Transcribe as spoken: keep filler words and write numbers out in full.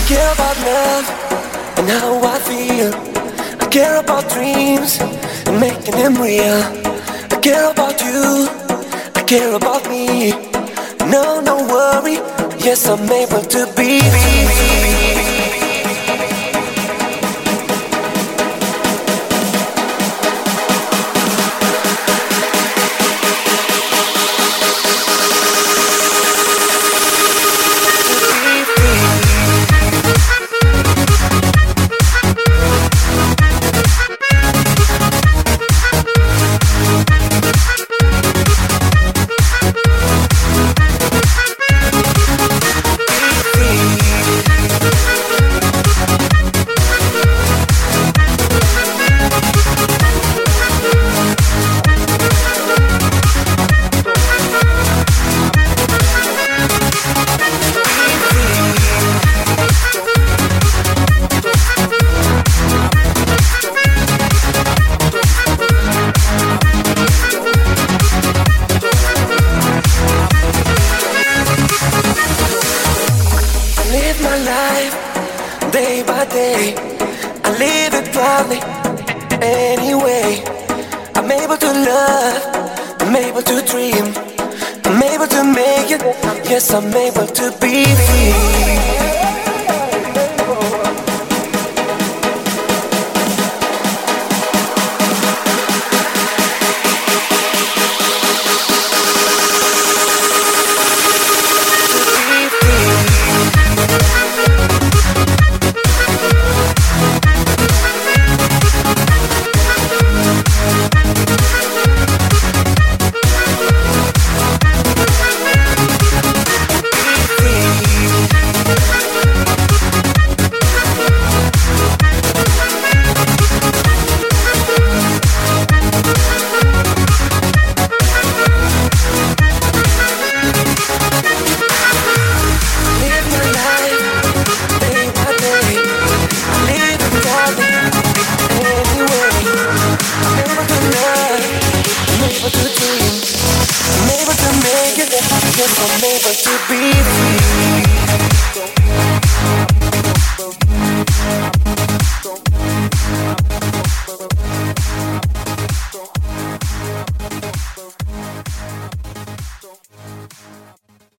care about love and how I feel. I care about dreams and making them real. I care about you, I care about me. No, no worry, yes, I'm able to be. Day by day, I live it proudly. Anyway, I'm able to love, I'm able to dream, I'm able to make it. Yes, I'm able to be free. I'm able to be